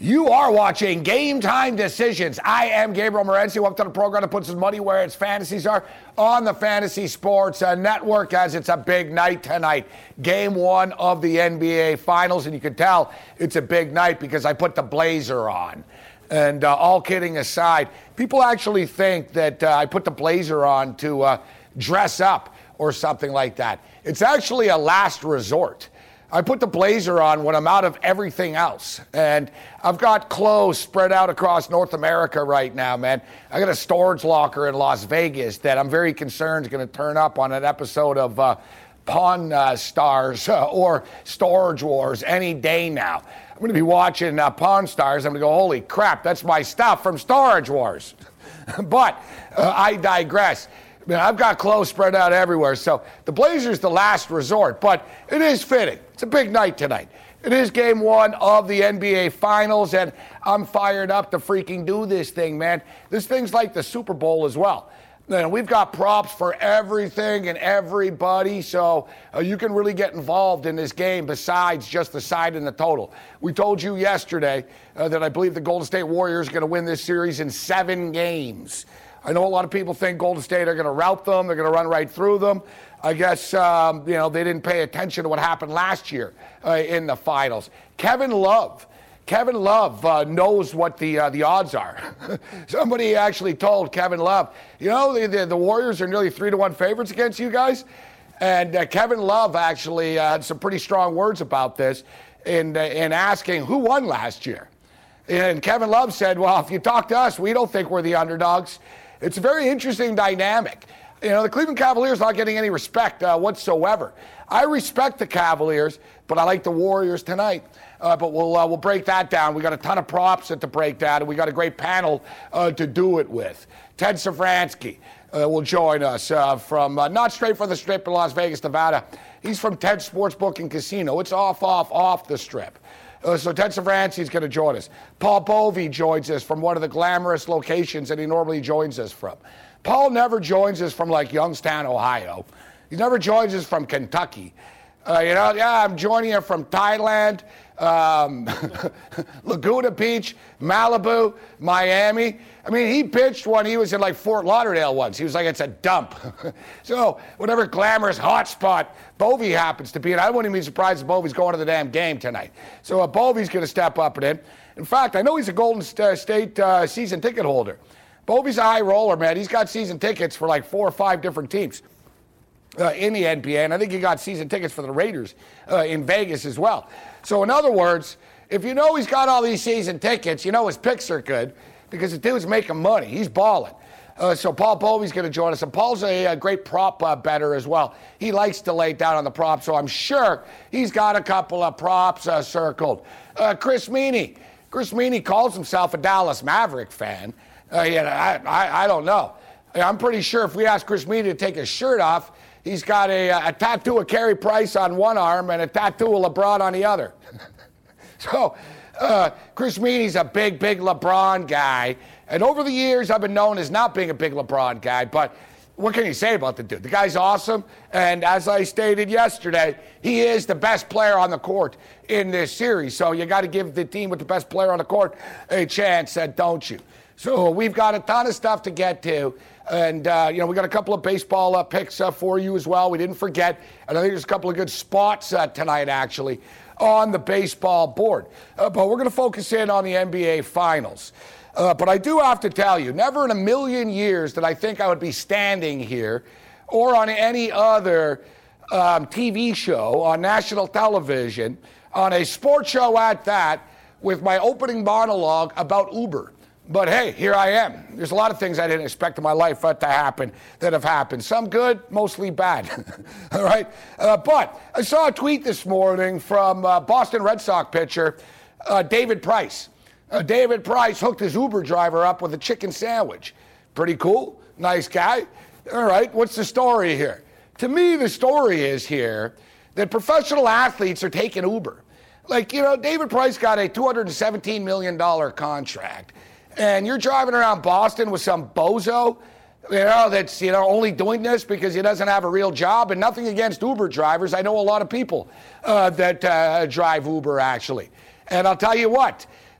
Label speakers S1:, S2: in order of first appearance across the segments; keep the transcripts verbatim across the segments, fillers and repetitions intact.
S1: You are watching Game Time Decisions. I am Gabriel Morency. Welcome to the program to put some money where its fantasies are on the Fantasy Sports uh, Network, as it's a big night tonight. Game one of the N B A Finals, and you can tell it's a big night because I put the blazer on. And uh, all kidding aside, people actually think that uh, I put the blazer on to uh, dress up or something like that. It's actually a last resort. I put the blazer on when I'm out of everything else. And I've got clothes spread out across North America right now, man. I got a storage locker in Las Vegas that I'm very concerned is going to turn up on an episode of uh, Pawn uh, Stars uh, or Storage Wars any day now. I'm going to be watching uh, Pawn Stars. I'm going to go, holy crap, that's my stuff from Storage Wars. But uh, I digress. Man, I've got clothes spread out everywhere, so the blazer's the last resort, but it is fitting. It's a big night tonight. It is game one of the N B A Finals, and I'm fired up to freaking do this thing, man. This thing's like the Super Bowl as well. And we've got props for everything and everybody, so uh, you can really get involved in this game besides just the side and the total. We told you yesterday uh, that I believe the Golden State Warriors are going to win this series in seven games. I know a lot of people think Golden State are going to rout them. They're going to run right through them. I guess, um, you know, they didn't pay attention to what happened last year uh, in the finals. Kevin Love. Kevin Love uh, knows what the uh, the odds are. Somebody actually told Kevin Love, you know, the, the, the Warriors are nearly three to one favorites against you guys. And uh, Kevin Love actually uh, had some pretty strong words about this in, uh, in asking who won last year. And Kevin Love said, well, if you talk to us, we don't think we're the underdogs. It's a very interesting dynamic. You know, the Cleveland Cavaliers not getting any respect uh, whatsoever. I respect the Cavaliers, but I like the Warriors tonight. Uh, but we'll uh, we'll break that down. We got a ton of props to break down, and we got a great panel uh, to do it with. Ted Savransky uh, will join us uh, from uh, not straight from the Strip in Las Vegas, Nevada. He's from Ted Sportsbook and Casino. It's off, off, off the Strip. Uh, so Ted Savransky is going to join us. Paul Bovey joins us from one of the glamorous locations that he normally joins us from. Paul never joins us from like Youngstown, Ohio. He never joins us from Kentucky. Uh, you know, yeah, I'm joining you from Thailand, um, Laguna Beach, Malibu, Miami. I mean, he pitched when he was in like Fort Lauderdale once. He was like, it's a dump. So whatever glamorous hotspot Bovey happens to be in, I wouldn't even be surprised if Bovey's going to the damn game tonight. So uh, Bovey's going to step up and in. In fact, I know he's a Golden State uh, season ticket holder. Bovey's a high roller, man. He's got season tickets for like four or five different teams uh, in the N B A, and I think he got season tickets for the Raiders uh, in Vegas as well. So in other words, if you know he's got all these season tickets, you know his picks are good because the dude's making money. He's balling. Uh, so Paul Bovey's going to join us, and Paul's a, a great prop uh, bettor as well. He likes to lay down on the props, so I'm sure he's got a couple of props uh, circled. Uh, Chris Meany. Chris Meany calls himself a Dallas Maverick fan. Uh, yeah, I, I, I don't know. I'm pretty sure if we ask Chris Meany to take his shirt off, he's got a, a tattoo of Carey Price on one arm and a tattoo of LeBron on the other. So uh, Chris Meany's a big, big LeBron guy. And over the years, I've been known as not being a big LeBron guy. But what can you say about the dude? The guy's awesome. And as I stated yesterday, he is the best player on the court in this series. So you got to give the team with the best player on the court a chance, uh, don't you? So we've got a ton of stuff to get to, and, uh, you know, we got a couple of baseball uh, picks uh, for you as well. We didn't forget, and I think there's a couple of good spots uh, tonight, actually, on the baseball board. Uh, but we're going to focus in on the N B A Finals. Uh, but I do have to tell you, never in a million years did I think I would be standing here or on any other um, T V show on national television, on a sports show at that, with my opening monologue about Uber. But hey, here I am. There's a lot of things I didn't expect in my life uh, to happen that have happened. Some good, mostly bad. All right? Uh, but I saw a tweet this morning from uh, Boston Red Sox pitcher uh, David Price. Uh, David Price hooked his Uber driver up with a chicken sandwich. Pretty cool. Nice guy. All right, what's the story here? To me, the story is here that professional athletes are taking Uber. Like, you know, David Price got a two hundred seventeen million dollars contract. And you're driving around Boston with some bozo, you know, that's, you know, only doing this because he doesn't have a real job. And nothing against Uber drivers. I know a lot of people uh, that uh, drive Uber, actually. And I'll tell you what,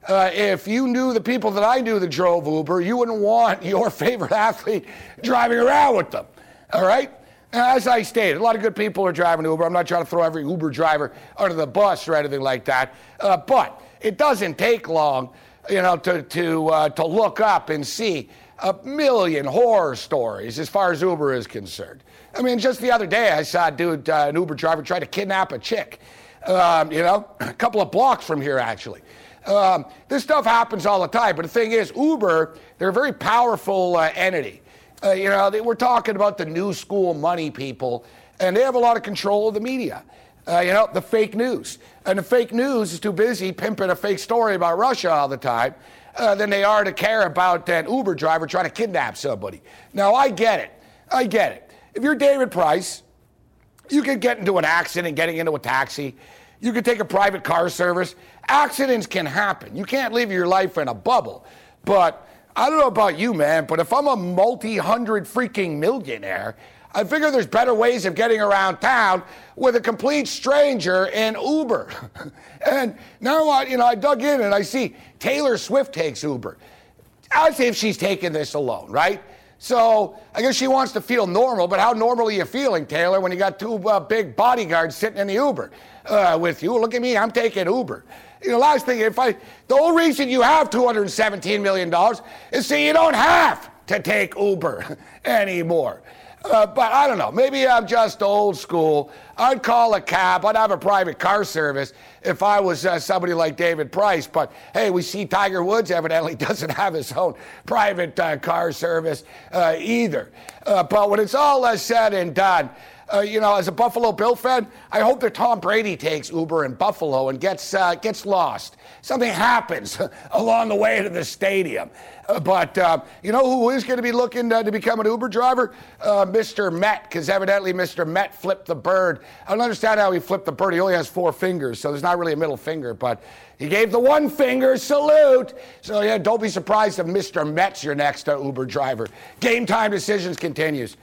S1: Uh, if you knew the people that I knew that drove Uber, you wouldn't want your favorite athlete driving around with them, all right? As I stated, a lot of good people are driving Uber. I'm not trying to throw every Uber driver under the bus or anything like that, uh, but it doesn't take long, you know, to to uh, to look up and see a million horror stories as far as Uber is concerned. I mean, just the other day, I saw a dude, uh, an Uber driver, try to kidnap a chick, um, you know, a couple of blocks from here, actually. Um, this stuff happens all the time, but the thing is, Uber, they're a very powerful uh, entity. Uh, you know, they, we're talking about the new school money people, and they have a lot of control of the media. Uh, you know, the fake news. And the fake news is too busy pimping a fake story about Russia all the time uh, than they are to care about that Uber driver trying to kidnap somebody. Now, I get it. I get it. If you're David Price, you could get into an accident getting into a taxi. You could take a private car service. Accidents can happen. You can't live your life in a bubble. But I don't know about you, man, but if I'm a multi-hundred freaking millionaire, I figure there's better ways of getting around town with a complete stranger in Uber. And now I, you know, I dug in and I see Taylor Swift takes Uber. I'd say if she's taking this alone, right? So I guess she wants to feel normal, but how normal are you feeling, Taylor, when you got two uh, big bodyguards sitting in the Uber uh, with you? Look at me, I'm taking Uber. You know, last thing, if I, the whole reason you have two hundred seventeen million dollars is so you don't have to take Uber anymore. Uh, but I don't know, maybe I'm just old school. I'd call a cab, I'd have a private car service if I was uh, somebody like David Price. But hey, we see Tiger Woods evidently doesn't have his own private uh, car service uh, either. Uh, but when it's all uh, said and done, Uh, you know, as a Buffalo Bill fan, I hope that Tom Brady takes Uber in Buffalo and gets uh, gets lost. Something happens along the way to the stadium. Uh, but uh, you know who is going to be looking uh, to become an Uber driver? Uh, Mister Met, because evidently Mister Met flipped the bird. I don't understand how he flipped the bird. He only has four fingers, so there's not really a middle finger. But he gave the one finger salute. So yeah, don't be surprised if Mister Met's your next uh, Uber driver. Game Time Decisions continues.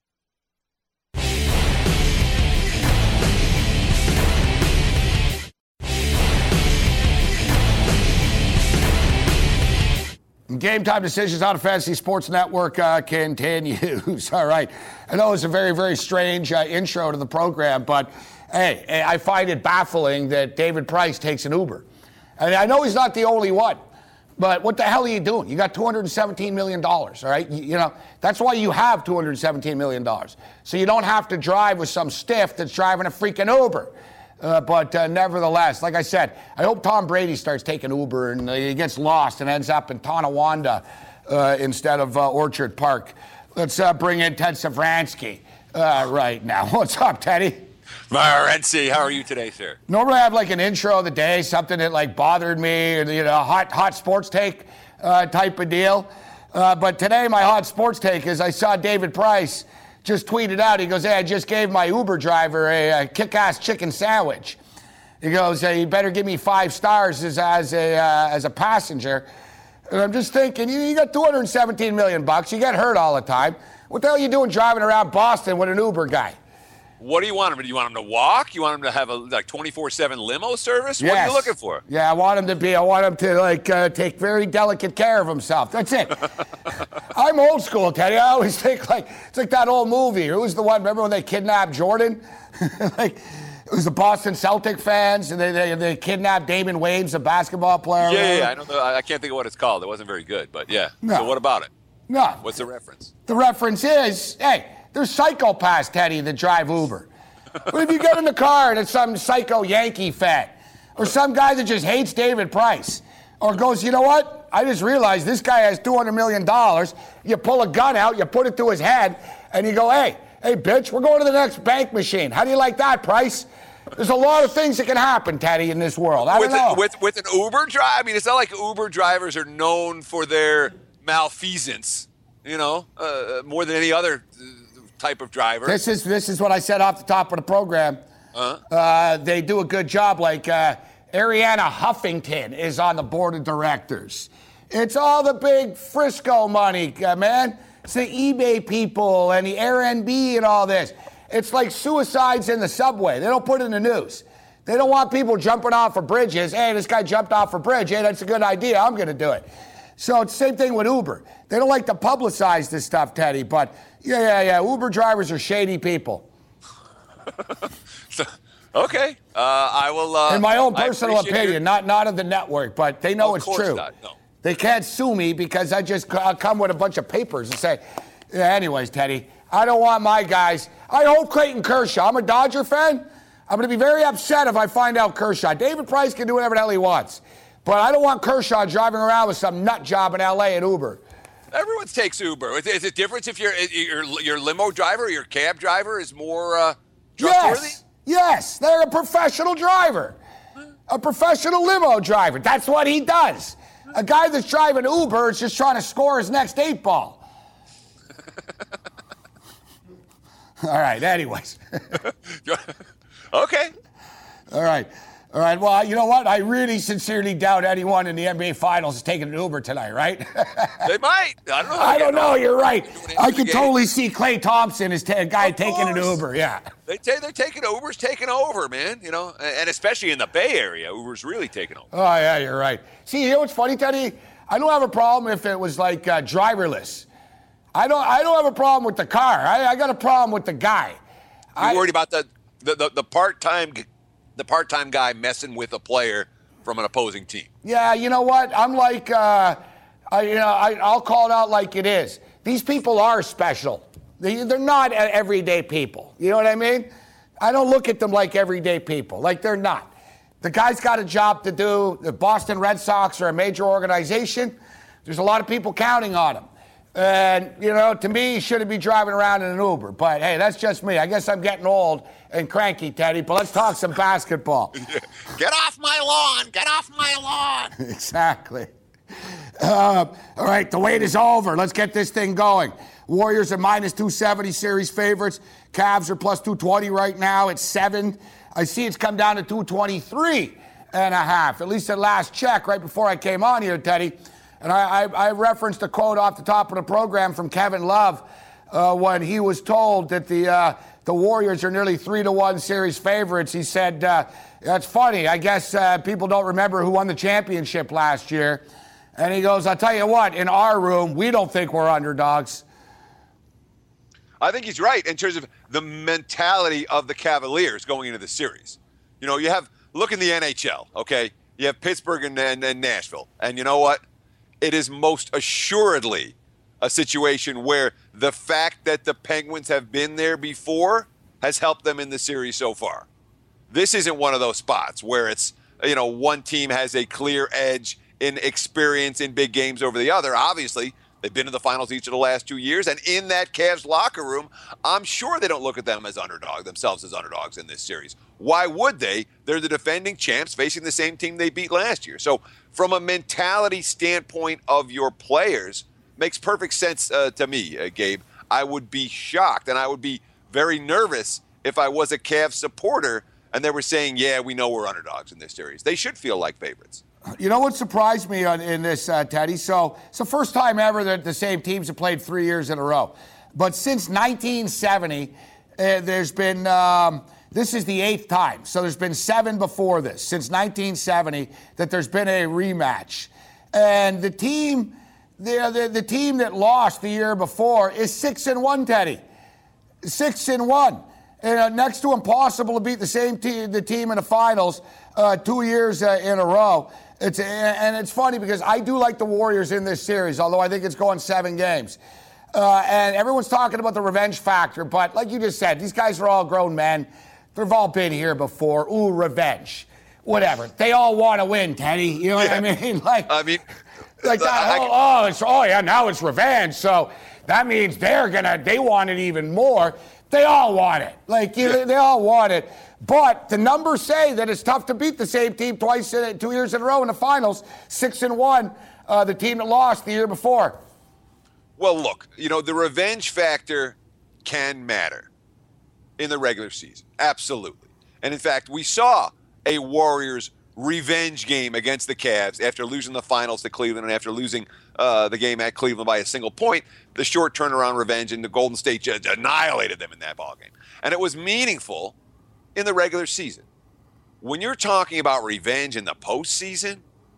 S1: Game Time Decisions on Fantasy Sports Network uh, continues. All right. I know it's a very, very strange uh, intro to the program, but hey, I find it baffling that David Price takes an Uber. And I know he's not the only one, but what the hell are you doing? You got two hundred seventeen million dollars, all right? You, you know, that's why you have two hundred seventeen million dollars. So you don't have to drive with some stiff that's driving a freaking Uber. Uh, but uh, nevertheless, like I said, I hope Tom Brady starts taking Uber and uh, he gets lost and ends up in Tonawanda uh, instead of uh, Orchard Park. Let's uh, bring in Ted Savransky uh, right now. What's up, Teddy?
S2: Morency, how are you today, sir?
S1: Normally I have like an intro of the day, something that like bothered me, or, you know, hot hot sports take uh, type of deal. Uh, but today my hot sports take is I saw David Price just tweeted out. He goes, hey, I just gave my Uber driver a, a kick-ass chicken sandwich. He goes, hey, you better give me five stars as, as a uh, as a passenger. And I'm just thinking, you, you got two hundred seventeen million bucks. You get hurt all the time. What the hell are you doing driving around Boston with an Uber guy?
S2: What do you want him to do? You want him to walk? You want him to have a like twenty-four seven limo service?
S1: Yes.
S2: What are you looking for?
S1: Yeah, I want him to be, I want him to like uh, take very delicate care of himself. That's it. I'm old school, Teddy. I always think like, it's like that old movie. Who was the one, remember when they kidnapped Jordan? Like, it was the Boston Celtic fans, and they they, they kidnapped Damon Waynes, the basketball player.
S2: Yeah, yeah, yeah, I know. The, I can't think of what it's called. It wasn't very good, but yeah.
S1: No.
S2: So what about it?
S1: No.
S2: What's the reference?
S1: The reference is, hey, there's psychopaths, Teddy, that drive Uber. But if you get in the car and it's some psycho Yankee fan, or some guy that just hates David Price, or goes, you know what? I just realized this guy has two hundred million dollars. You pull a gun out, you put it to his head, and you go, hey, hey, bitch, we're going to the next bank machine. How do you like that, Price? There's a lot of things that can happen, Teddy, in this world. I
S2: with
S1: don't know.
S2: A, with, with an Uber driver? I mean, it's not like Uber drivers are known for their malfeasance, you know, uh, more than any other uh, type of driver.
S1: This is this is what I said off the top of the program.
S2: Uh-huh.
S1: Uh, they do a good job. Like uh, Ariana Huffington is on the board of directors. It's all the big Frisco money, uh, man. It's the eBay people and the Airbnb and all this. It's like suicides in the subway. They don't put it in the news. They don't want people jumping off of bridges. Hey, this guy jumped off a bridge. Hey, that's a good idea. I'm going to do it. So it's the same thing with Uber. They don't like to publicize this stuff, Teddy, but yeah, yeah, yeah. Uber drivers are shady people.
S2: so, okay. Uh, I will. Uh,
S1: In my own personal opinion,
S2: your...
S1: not, not of the network, but they know
S2: of
S1: it's
S2: course
S1: true.
S2: Not. No.
S1: They can't sue me because I just I'll come with a bunch of papers and say, yeah, anyways, Teddy, I don't want my guys. I hope Clayton Kershaw. I'm a Dodger fan. I'm going to be very upset if I find out Kershaw. David Price can do whatever the hell he wants. But I don't want Kershaw driving around with some nut job in L A in Uber.
S2: Everyone takes Uber. Is, is it different if your your your limo driver or your cab driver is more uh, trustworthy?
S1: Yes, yes, they're a professional driver, a professional limo driver. That's what he does. A guy that's driving Uber is just trying to score his next eight ball. All right. Anyways.
S2: Okay.
S1: All right. All right, well, you know what? I really sincerely doubt anyone in the N B A Finals is taking an Uber tonight, right?
S2: They might. I don't know.
S1: I don't know. You're right. I can
S2: game.
S1: totally see Klay Thompson as a guy
S2: Of
S1: taking an
S2: course.
S1: Uber, yeah.
S2: They say they're taking Uber's taking over, man. You know, and especially in the Bay Area, Uber's really taking over.
S1: Oh, yeah, you're right. See, you know what's funny, Teddy? I don't have a problem if it was like uh, driverless. I don't I don't have a problem with the car. I, I got a problem with the guy.
S2: You're
S1: I,
S2: worried about the, the, the, the part-time the part-time guy messing with a player from an opposing team.
S1: Yeah, you know what? I'm like, uh, I, you know, I, I'll call it out like it is. These people are special. They, they're not everyday people. You know what I mean? I don't look at them like everyday people. Like they're not. The guy's got a job to do. The Boston Red Sox are a major organization. There's a lot of people counting on him. And, you know, to me, he shouldn't be driving around in an Uber. But, hey, that's just me. I guess I'm getting old and cranky, Teddy. But let's talk some basketball.
S2: Get off my lawn. Get off my lawn.
S1: Exactly. Uh, all right, the wait is over. Let's get this thing going. Warriors are minus two seventy series favorites. Cavs are plus two twenty right now. It's seven. I see it's come down to two twenty-three and a half, at least at last check right before I came on here, Teddy. And I, I, I referenced a quote off the top of the program from Kevin Love uh, when he was told that the uh, the Warriors are nearly three to one series favorites. He said, uh, that's funny. I guess uh, people don't remember who won the championship last year. And he goes, I'll tell you what, in our room, we don't think we're underdogs.
S2: I think he's right in terms of the mentality of the Cavaliers going into the series. You know, you have, look in the N H L, okay? You have Pittsburgh and, and, and Nashville. And you know what? It is most assuredly a situation where the fact that the Penguins have been there before has helped them in the series so far. This isn't one of those spots where it's, you know, one team has a clear edge in experience in big games over the other. Obviously, they've been to the finals each of the last two years. And in that Cavs locker room, I'm sure they don't look at them as underdogs, themselves as underdogs in this series. Why would they? They're the defending champs facing the same team they beat last year. So from a mentality standpoint of your players, makes perfect sense uh, to me, uh, Gabe. I would be shocked and I would be very nervous if I was a Cavs supporter and they were saying, yeah, we know we're underdogs in this series. They should feel like favorites.
S1: You know what surprised me on, in this, uh, Teddy? So it's the first time ever that the same teams have played three years in a row. But since nineteen seventy, uh, there's been, um, this is the eighth time. So there's been seven before this, since nineteen seventy, that there's been a rematch. And the team, the, the, the team that lost the year before is six and one, Teddy. Six and one. And uh, next to impossible to beat the same team, the team in the finals uh, two years uh, in a row. It's and it's funny because I do like the Warriors in this series, although I think it's going seven games. Uh, and everyone's talking about the revenge factor, but like you just said, these guys are all grown men. They've all been here before. Ooh, revenge. Whatever. They all want to win, Teddy. You know
S2: yeah.
S1: what I mean? Like,
S2: I mean,
S1: like that. Oh, oh, it's oh yeah. Now it's revenge. So that means they're gonna. They want it even more. They all want it. Like you, yeah. they all want it. But the numbers say that it's tough to beat the same team twice, in, two years in a row in the finals. Six and one, uh, the team that lost the year before.
S2: Well, look, you know, the revenge factor can matter in the regular season. Absolutely. And in fact, we saw a Warriors revenge game against the Cavs after losing the finals to Cleveland and after losing uh, the game at Cleveland by a single point. The short turnaround revenge, and the Golden State just annihilated them in that ballgame. And it was meaningful in the regular season. when you're talking about revenge in the postseason,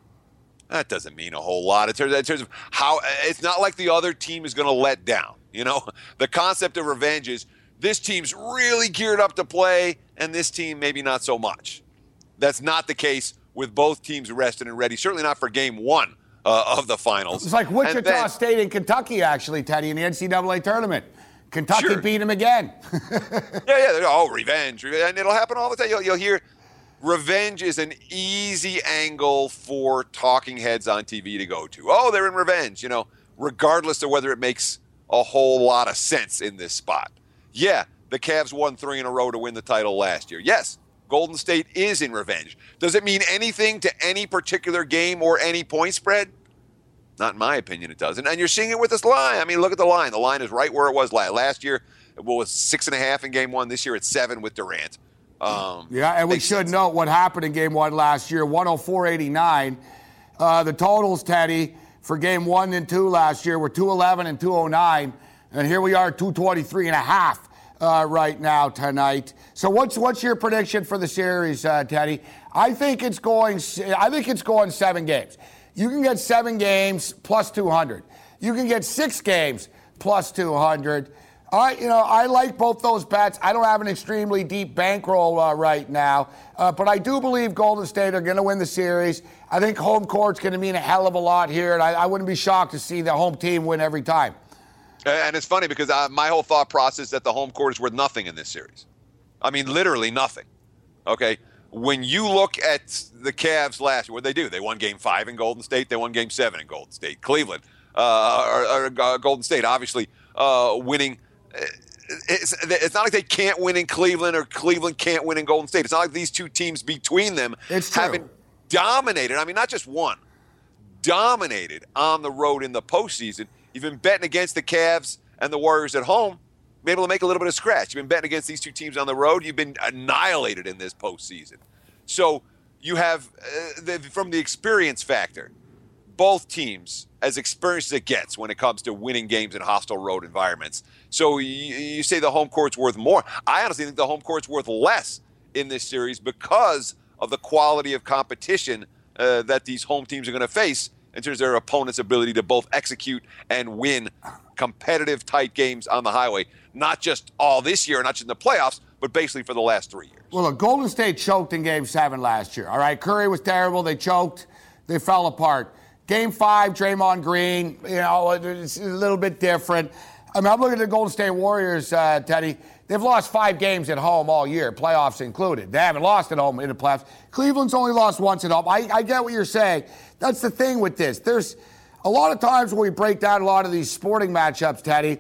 S2: that doesn't mean a whole lot in terms, in terms of how it's not like the other team is going to let down. You know, the concept of revenge is this team's really geared up to play, and this team maybe not so much. That's not the case with both teams rested and ready. Certainly not for game one uh, of the finals.
S1: It's like Wichita
S2: then,
S1: State and Kentucky, actually, Teddy, in the N C double A tournament. Kentucky
S2: sure.
S1: beat them again.
S2: yeah, yeah. Oh, revenge. And it'll happen all the time. You'll, you'll hear revenge is an easy angle for talking heads on T V to go to. Oh, they're in revenge, you know, regardless of whether it makes a whole lot of sense in this spot. Yeah, the Cavs won three in a row to win the title last year. Yes, Golden State is in revenge. Does it mean anything to any particular game or any point spread? Not in my opinion, it doesn't. And you're seeing it with this line. I mean, look at the line. The line is right where it was last, last year. It was six and a half in game one. This year it's seven with Durant. Um,
S1: yeah, and we should sense. note what happened in game one last year, one oh four eighty-nine. Uh, the totals, Teddy, for game one and two last year were two eleven and two oh nine. And here we are, two twenty-three and a half uh, right now tonight. So what's what's your prediction for the series, uh, Teddy? I think it's going. I think it's going seven games. You can get seven games plus two hundred. You can get six games plus two hundred. I, you know, I like both those bets. I don't have an extremely deep bankroll uh, right now, uh, but I do believe Golden State are going to win the series. I think home court's going to mean a hell of a lot here, and I, I wouldn't be shocked to see the home team win every time.
S2: And it's funny because uh, my whole thought process is that the home court is worth nothing in this series. I mean, literally nothing. Okay? When you look at the Cavs last year, what did they do? They won game five in Golden State. They won game seven in Golden State. Cleveland, uh, or, or uh, Golden State, obviously uh, winning. It's, it's not like they can't win in Cleveland or Cleveland can't win in Golden State. It's not like these two teams between them haven't dominated. I mean, not just one, dominated on the road in the postseason. You've been betting against the Cavs and the Warriors at home, been able to make a little bit of scratch. You've been betting against these two teams on the road. You've been annihilated in this postseason. So you have, uh, the, from the experience factor, both teams as experienced as it gets when it comes to winning games in hostile road environments. So you, you say the home court's worth more. I honestly think the home court's worth less in this series because of the quality of competition uh, that these home teams are going to face in terms of their opponent's ability to both execute and win competitive, tight games on the highway. Not just all this year, not just in the playoffs, but basically for the last three years.
S1: Well, look, Golden State choked in Game seven last year, all right? Curry was terrible. They choked. They fell apart. Game five, Draymond Green, you know, it's a little bit different. I mean, I'm looking at the Golden State Warriors, uh, Teddy. They've lost five games at home all year, playoffs included. They haven't lost at home in the playoffs. Cleveland's only lost once at home. I, I get what you're saying. That's the thing with this. There's a lot of times when we break down a lot of these sporting matchups, Teddy,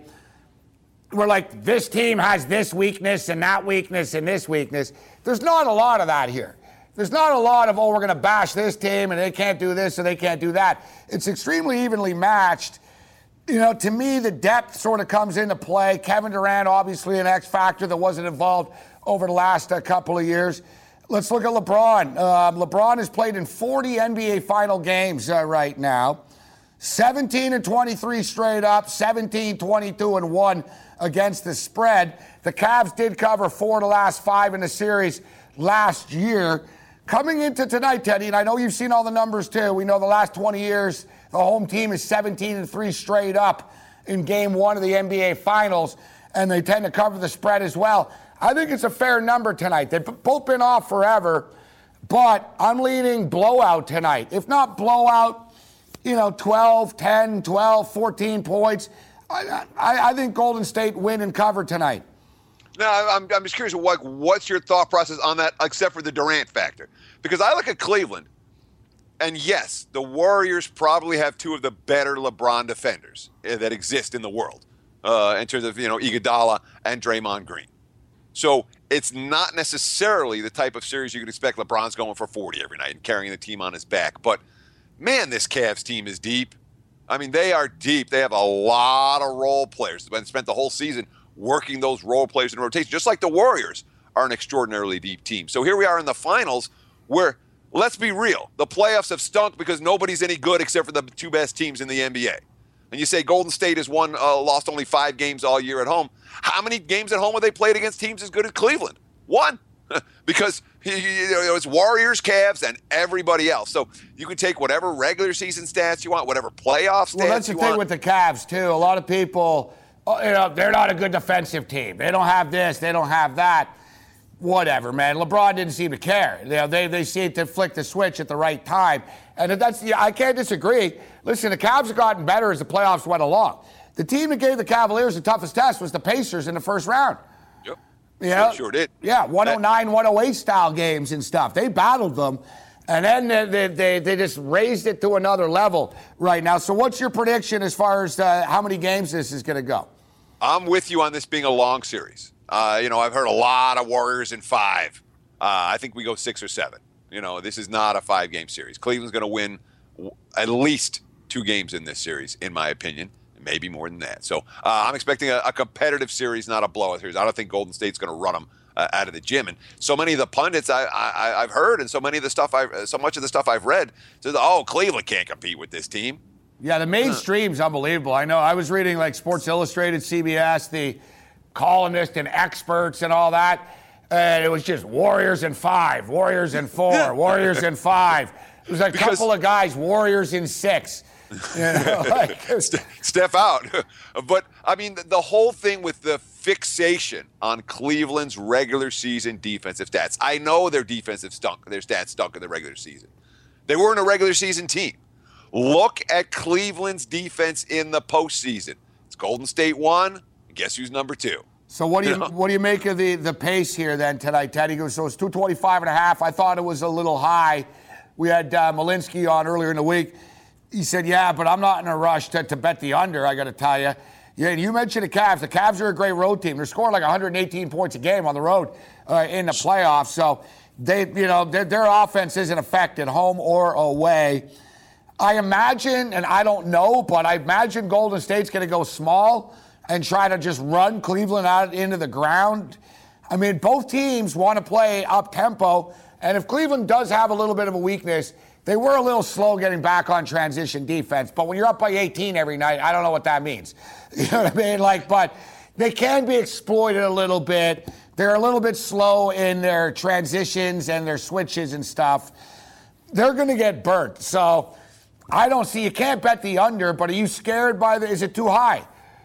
S1: we're like, this team has this weakness and that weakness and this weakness. There's not a lot of that here. There's not a lot of, oh, we're going to bash this team and they can't do this and they can't do that. It's extremely evenly matched. You know, to me, the depth sort of comes into play. Kevin Durant, obviously an X factor that wasn't involved over the last uh, couple of years. Let's look at LeBron. Uh, LeBron has played in forty N B A final games uh, right now. seventeen and twenty-three straight up, seventeen, twenty-two and one against the spread. The Cavs did cover four of the last five in the series last year. Coming into tonight, Teddy, and I know you've seen all the numbers too. We know the last twenty years, the home team is seventeen and three straight up in game one of the N B A Finals, and they tend to cover the spread as well. I think it's a fair number tonight. They've both been off forever, but I'm leaning blowout tonight. If not blowout, you know, twelve, ten, twelve, fourteen points. I, I, I think Golden State win and cover tonight.
S2: Now, I'm, I'm just curious, what, what's your thought process on that, except for the Durant factor? Because I look at Cleveland, and yes, the Warriors probably have two of the better LeBron defenders that exist in the world, uh, in terms of, you know, Iguodala and Draymond Green. So it's not necessarily the type of series you could expect LeBron's going for forty every night and carrying the team on his back. But, man, this Cavs team is deep. I mean, they are deep. They have a lot of role players. They've spent the whole season working those role players in rotation, just like the Warriors are an extraordinarily deep team. So here we are in the finals where, let's be real, the playoffs have stunk because nobody's any good except for the two best teams in the N B A. And you say Golden State has won, uh, lost only five games all year at home. How many games at home have they played against teams as good as Cleveland? One. Because You know, it's Warriors, Cavs, and everybody else. So you can take whatever regular season stats you want, whatever playoff stats you want.
S1: Well, that's the thing want. with the Cavs, too. A lot of people, you know, they're not a good defensive team. They don't have this. They don't have that. Whatever, man. LeBron didn't seem to care. You know, they, they seem to flick the switch at the right time. And that's yeah, I can't disagree. Listen, the Cavs have gotten better as the playoffs went along. The team that gave the Cavaliers the toughest test was the Pacers in the first round.
S2: Yep.
S1: Yeah,
S2: sure did.
S1: Yeah, one oh nine, one oh eight style games and stuff. They battled them, and then they, they, they, they just raised it to another level right now. So what's your prediction as far as uh, how many games this is going to go?
S2: I'm with you on this being a long series. Uh, you know, I've heard a lot of Warriors in five. Uh, I think we go six or seven. You know, this is not a five-game series. Cleveland's going to win at least two games in this series, in my opinion. Maybe more than that. So uh, I'm expecting a, a competitive series, not a blowout series. I don't think Golden State's going to run them uh, out of the gym. And so many of the pundits I, I, I've heard, and so many of the stuff I, so much of the stuff I've read says, "Oh, Cleveland can't compete with this team."
S1: Yeah, the mainstream's unbelievable. I know. I was reading like Sports Illustrated, C B S, the columnists and experts and all that, and it was just Warriors in five, Warriors in four, Warriors in five. It was a because, couple of guys, Warriors in six. You know, like,
S2: step out. But, I mean, the whole thing with the fixation on Cleveland's regular season defensive stats. I know their defensive stunk. Their stats stunk in the regular season. They weren't a regular season team. Look at Cleveland's defense in the postseason. It's Golden State one. Guess who's number two?
S1: So what do you,
S2: you know?
S1: what do you make of the, the pace here then tonight, Teddy? So it's two twenty-five and a half. I thought it was a little high. We had uh, Malinsky on earlier in the week. He said, yeah, but I'm not in a rush to, to bet the under, I got to tell you. Yeah, and you mentioned the Cavs. The Cavs are a great road team. They're scoring like one hundred eighteen points a game on the road uh, in the playoffs. So they, you know, their, their offense isn't affected home or away. I imagine, and I don't know, but I imagine Golden State's going to go small and try to just run Cleveland out into the ground. I mean, both teams want to play up-tempo, and if Cleveland does have a little bit of a weakness, they were a little slow getting back on transition defense, but when you're up by eighteen every night, I don't know what that means. You know what I mean? Like, but they can be exploited a little bit. They're a little bit slow in their transitions and their switches and stuff. They're going to get burnt. So I don't see, you can't bet the under, but are you scared by the, is it too high?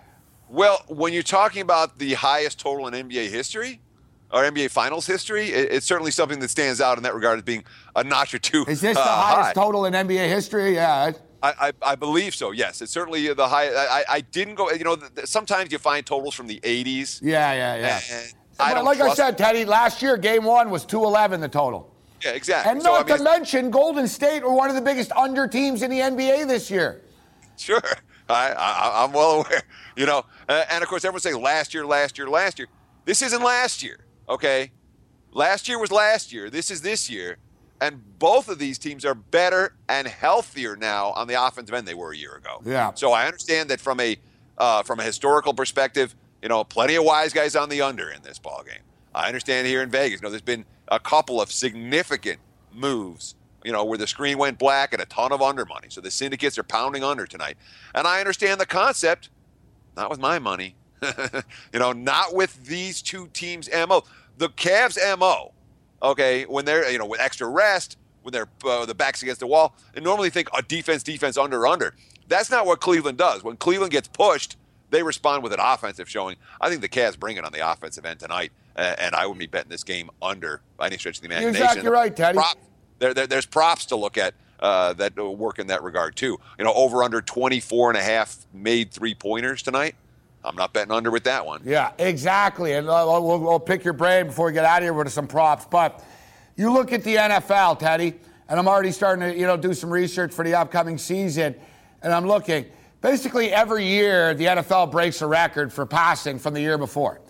S2: Well, when you're talking about the highest total in N B A history, or N B A Finals history, it, it's certainly something that stands out in that regard as being a notch or two.
S1: Is this the
S2: uh,
S1: highest
S2: high.
S1: total in N B A history? Yeah.
S2: I, I, I believe so, yes. It's certainly the high. I, I didn't go, you know, the, sometimes you find totals from the eighties.
S1: Yeah, yeah, yeah.
S2: And I don't
S1: like
S2: trust
S1: I said, Teddy, last year, game one was two eleven the total.
S2: Yeah, exactly.
S1: And
S2: so,
S1: not
S2: I mean,
S1: to mention, Golden State were one of the biggest under teams in the N B A this year.
S2: Sure. I, I, I'm well aware. You know, uh, and of course, everyone's saying last year, last year, last year. This isn't last year, okay? Last year was last year. This is this year. And both of these teams are better and healthier now on the offensive end than they were a year ago.
S1: Yeah.
S2: So I understand that from a uh, from a historical perspective, you know, plenty of wise guys on the under in this ballgame. I understand here in Vegas, you know, there's been a couple of significant moves, you know, where the screen went black and a ton of under money. So the syndicates are pounding under tonight. And I understand the concept, not with my money, you know, not with these two teams' M O. The Cavs' M O, okay, when they're, you know, with extra rest, when they're uh, the backs against the wall, and normally think a defense, defense, under, under. That's not what Cleveland does. When Cleveland gets pushed, they respond with an offensive showing. I think the Cavs bring it on the offensive end tonight, uh, and I would be betting this game under by any stretch of the imagination.
S1: You're exactly right, Teddy.
S2: Prop, there, there, there's props to look at uh, that work in that regard, too. You know, over under twenty-four and a half made three-pointers tonight. I'm not betting under with that one.
S1: Yeah, exactly. And uh, we'll, we'll pick your brain before we get out of here with some props. But you look at the N F L, Teddy, and I'm already starting to, you know, do some research for the upcoming season. And I'm looking. Basically, every year, the N F L breaks a record for passing from the year before.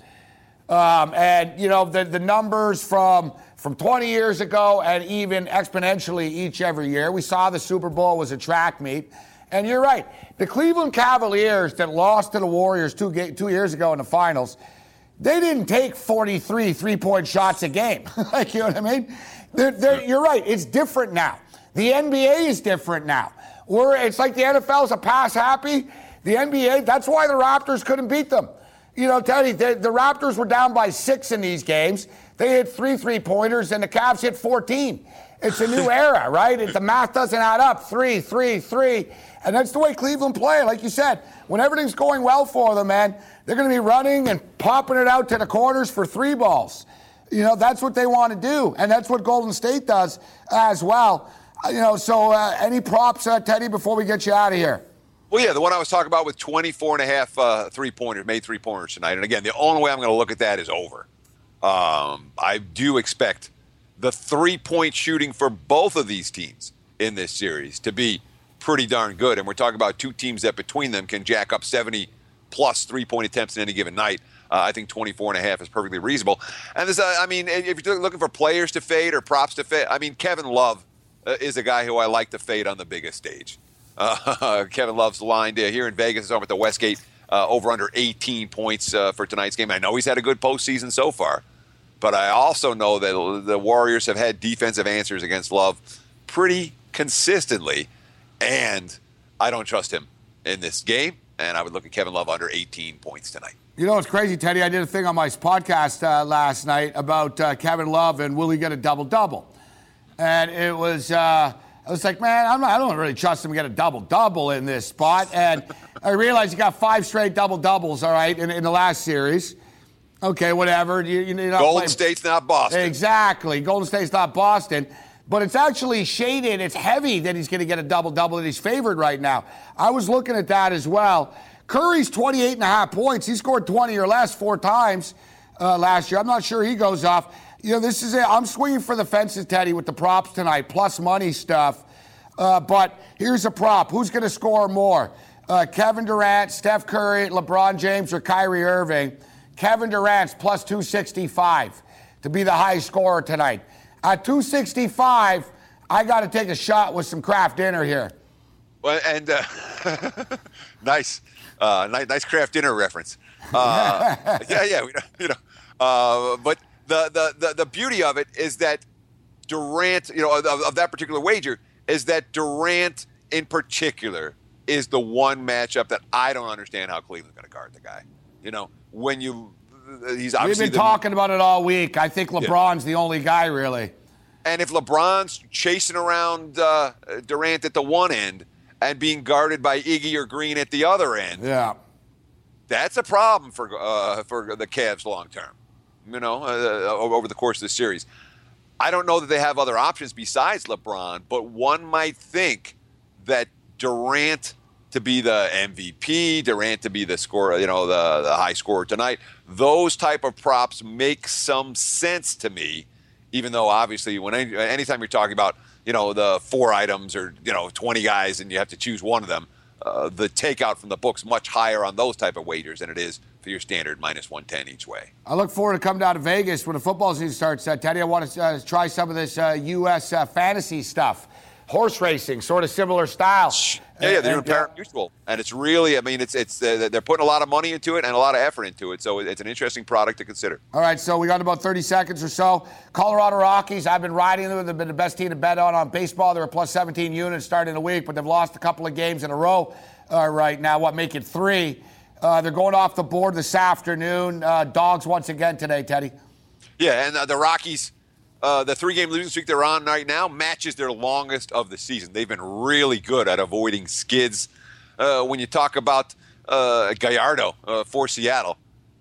S1: Um, and, you know, the, the numbers from, from twenty years ago and even exponentially each every year. We saw the Super Bowl was a track meet. And you're right. The Cleveland Cavaliers that lost to the Warriors two, two years ago in the finals, they didn't take forty-three three-point shots a game. Like, you know what I mean? They're, they're, you're right. It's different now. The N B A is different now. We're, it's like the N F L is a pass happy. The N B A, that's why the Raptors couldn't beat them. You know, Teddy, the, the Raptors were down by six in these games. They hit three three-pointers, and the Cavs hit fourteen. It's a new era, right? It, the math doesn't add up. Three, three, three. And that's the way Cleveland play. Like you said, when everything's going well for them, man, they're going to be running and popping it out to the corners for three balls. You know, that's what they want to do. And that's what Golden State does as well. Uh, you know, so uh, any props, uh, Teddy, before we get you out of here?
S2: Well, yeah, the one I was talking about with twenty-four and a half uh, three-pointers, made three-pointers tonight. And again, the only way I'm going to look at that is over. Um, I do expect the three-point shooting for both of these teams in this series to be pretty darn good. And we're talking about two teams that between them can jack up seventy-plus three-point attempts in any given night. Uh, I think twenty-four and a half is perfectly reasonable. And this, uh, I mean, if you're looking for players to fade or props to fade, I mean, Kevin Love uh, is a guy who I like to fade on the biggest stage. Uh, Kevin Love's line uh, here in Vegas is over at the Westgate, uh, over under eighteen points uh, for tonight's game. I know he's had a good postseason so far, but I also know that the Warriors have had defensive answers against Love pretty consistently, and I don't trust him in this game, and I would look at Kevin Love under eighteen points tonight.
S1: You know, it's crazy, Teddy. I did a thing on my podcast uh, last night about uh, Kevin Love and will he get a double-double. And it was, uh, I was like, man, I'm not, I don't really trust him to get a double-double in this spot. And I realized he got five straight double-doubles, all right, in, in the last series. Okay, whatever. You, you know,
S2: Golden State's not Boston.
S1: Exactly. Golden State's not Boston. But it's actually shaded. It's heavy that he's going to get a double-double, that he's favored right now. I was looking at that as well. Curry's twenty-eight and a half points. He scored twenty or less four times uh, last year. I'm not sure he goes off. You know, this is it. I'm swinging for the fences, Teddy, with the props tonight, plus money stuff. Uh, but here's a prop. Who's going to score more? Uh, Kevin Durant, Steph Curry, LeBron James, or Kyrie Irving? Kevin Durant's plus two sixty-five to be the high scorer tonight. At two sixty-five, I got to take a shot with some Kraft Dinner here.
S2: Well, and uh, nice, uh, nice, nice Kraft Dinner reference. Uh, yeah, yeah, we, you know. Uh, but the, the the the beauty of it is that Durant, you know, of, of that particular wager, is that Durant in particular is the one matchup that I don't understand how Cleveland's going to guard the guy. You know, when you. He's obviously
S1: We've been
S2: the,
S1: talking about it all week. I think LeBron's
S2: yeah.
S1: the only guy, really.
S2: And if LeBron's chasing around uh, Durant at the one end and being guarded by Iggy or Green at the other end,
S1: yeah,
S2: that's a problem for uh, for the Cavs long term. You know, uh, over the course of the series, I don't know that they have other options besides LeBron, but one might think that Durant to be the M V P, Durant to be the scorer, you know, the, the high scorer tonight. Those type of props make some sense to me, even though obviously when any, anytime you're talking about, you know, the four items or, you know, twenty guys and you have to choose one of them, uh, the takeout from the book's much higher on those type of wagers than it is for your standard minus one ten each way. I
S1: look forward to coming down to Vegas when the football season starts, uh, Teddy. I want to uh, try some of this uh, U S uh, fantasy stuff. Horse racing, sort of similar style.
S2: Yeah, yeah, they're doing Parent Mutual, and it's really, I mean, it's it's uh, they're putting a lot of money into it and a lot of effort into it, so it's an interesting product to consider.
S1: All right, so we got about thirty seconds or so. Colorado Rockies, I've been riding them. They've been the best team to bet on on baseball. They're a plus seventeen units starting the week, but they've lost a couple of games in a row uh, right now. What, make it three? Uh, they're going off the board this afternoon. Uh, dogs once again today, Teddy.
S2: Yeah, and uh, the Rockies. Uh, the three-game losing streak they're on right now matches their longest of the season. They've been really good at avoiding skids. Uh, when you talk about uh, Gallardo uh, for Seattle,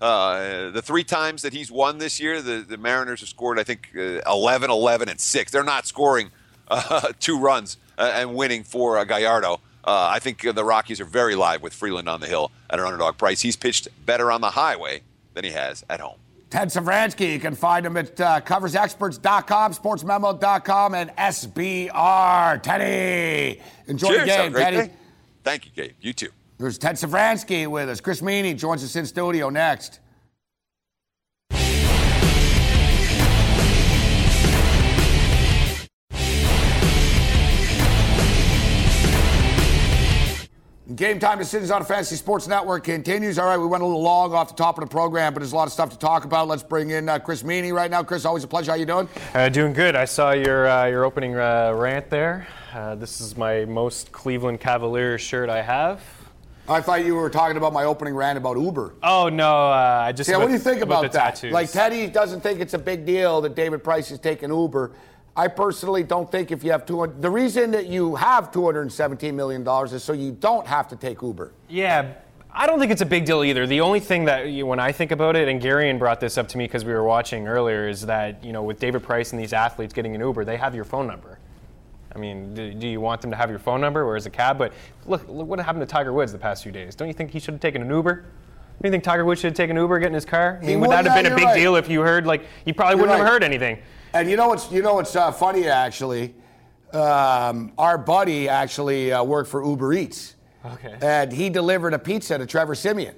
S2: uh, the three times that he's won this year, the, the Mariners have scored, I think, uh, eleven, eleven, and six. They're not scoring uh, two runs uh, and winning for uh, Gallardo. Uh, I think uh, the Rockies are very live with Freeland on the hill at an underdog price. He's pitched better on the highway than he has at home.
S1: Ted Savransky, you can find him at uh, coversexperts dot com, sports memo dot com, and S B R. Teddy, enjoy
S2: Cheers,
S1: the game, Teddy.
S2: Day. Thank you, Gabe. You too.
S1: There's Ted Savransky with us. Chris Meany joins us in studio next. Game Time Decisions on Fantasy Sports Network continues. All right, we went a little long off the top of the program, but there's a lot of stuff to talk about. Let's bring in uh, Chris Meany right now. Chris, always a pleasure. How you doing?
S3: Uh, doing good. I saw your uh, your opening uh, rant there. Uh, this is my most Cleveland Cavaliers shirt I have.
S1: I thought you were talking about my opening rant about Uber.
S3: Oh, no, uh, I just...
S1: Yeah,
S3: about,
S1: what do you think about,
S3: about the
S1: that?
S3: tattoos.
S1: Like, Teddy doesn't think it's a big deal that David Price is taking Uber. I personally don't think if you have two hundred... The reason that you have two hundred seventeen million dollars is so you don't have to take Uber.
S3: Yeah, I don't think it's a big deal either. The only thing that, you, when I think about it, and Garion brought this up to me because we were watching earlier, is that, you know, with David Price and these athletes getting an Uber, they have your phone number. I mean, do, do you want them to have your phone number or as a cab? But look, look what happened to Tiger Woods the past few days. Don't you think he should have taken an Uber? Do you think Tiger Woods should have taken an Uber, get in his car? I mean,
S1: He
S3: would
S1: would,
S3: that have
S1: yeah,
S3: been a
S1: you're
S3: big
S1: right.
S3: deal if you heard, like, you probably
S1: You're
S3: wouldn't have
S1: right.
S3: heard anything.
S1: And you know what's you know what's uh, funny, actually? Um, our buddy actually uh, worked for Uber Eats.
S3: Okay.
S1: And he delivered a pizza to Trevor Simeon.